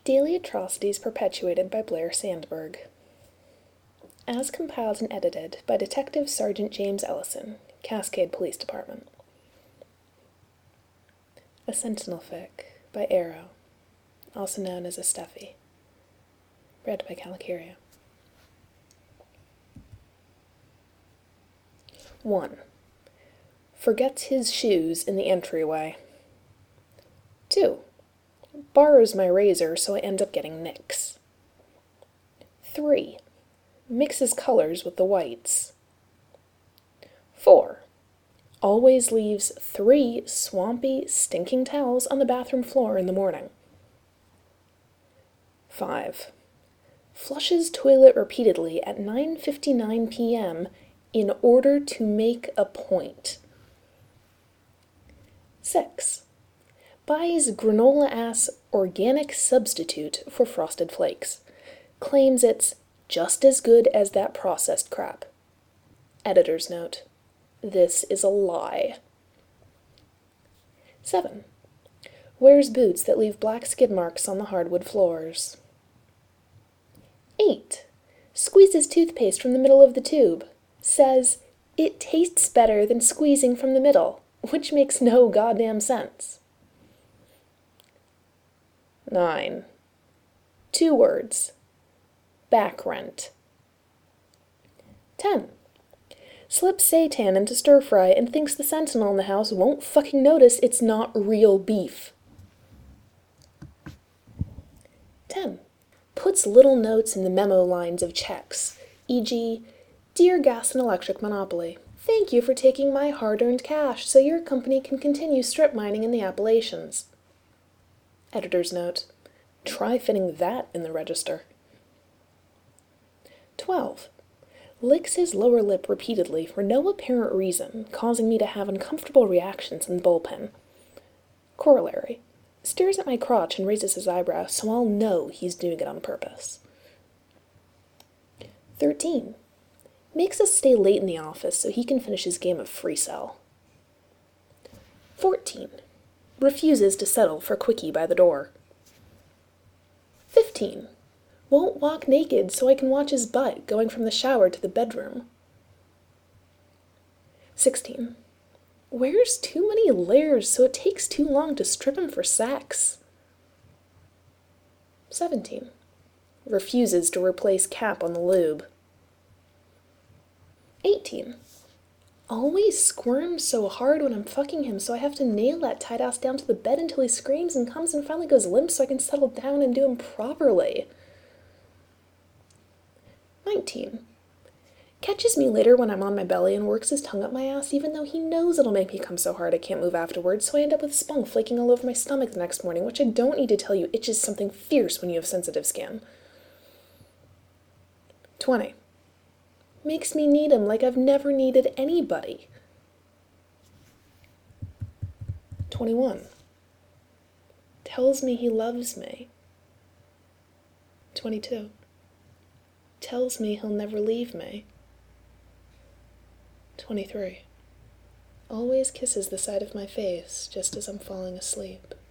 Daily Atrocities Perpetuated by Blair Sandberg. As compiled and edited by Detective Sergeant James Ellison, Cascade Police Department. A Sentinel Fic by Arrow, also known as a Steffi. Read by Calicaria. 1. Forgets his shoes in the entryway. 2. Borrows my razor, so I end up getting nicks. 3. Mixes colors with the whites. 4. Always leaves 3 swampy, stinking towels on the bathroom floor in the morning. 5. Flushes toilet repeatedly at 9:59 p.m. in order to make a point. 6. Buys granola-ass organic substitute for Frosted Flakes. Claims it's just as good as that processed crap. Editor's note: this is a lie. 7. Wears boots that leave black skid marks on the hardwood floors. 8. Squeezes toothpaste from the middle of the tube. Says it tastes better than squeezing from the middle, which makes no goddamn sense. 9. 2 words. Back rent. 10. Slips seitan into stir-fry and thinks the sentinel in the house won't fucking notice it's not real beef. 10. Puts little notes in the memo lines of checks, e.g., Dear Gas and Electric Monopoly, thank you for taking my hard-earned cash so your company can continue strip mining in the Appalachians. Editor's note: try fitting that in the register. 12. Licks his lower lip repeatedly for no apparent reason, causing me to have uncomfortable reactions in the bullpen. Corollary: stares at my crotch and raises his eyebrow, so I'll know he's doing it on purpose. 13. Makes us stay late in the office so he can finish his game of Free Cell. 14. Refuses to settle for quickie by the door. 15. Won't walk naked so I can watch his butt going from the shower to the bedroom. 16. Wears too many layers so it takes too long to strip him for sex. 17. Refuses to replace cap on the lube. 18. Always squirms so hard when I'm fucking him, so I have to nail that tight ass down to the bed until he screams and comes and finally goes limp so I can settle down and do him properly. 19. Catches me later when I'm on my belly and works his tongue up my ass even though he knows it'll make me come so hard I can't move afterwards, so I end up with spunk flaking all over my stomach the next morning, which I don't need to tell you itches something fierce when you have sensitive skin. 20. Makes me need him like I've never needed anybody. 21. Tells me he loves me. 22. Tells me he'll never leave me. 23. Always kisses the side of my face just as I'm falling asleep.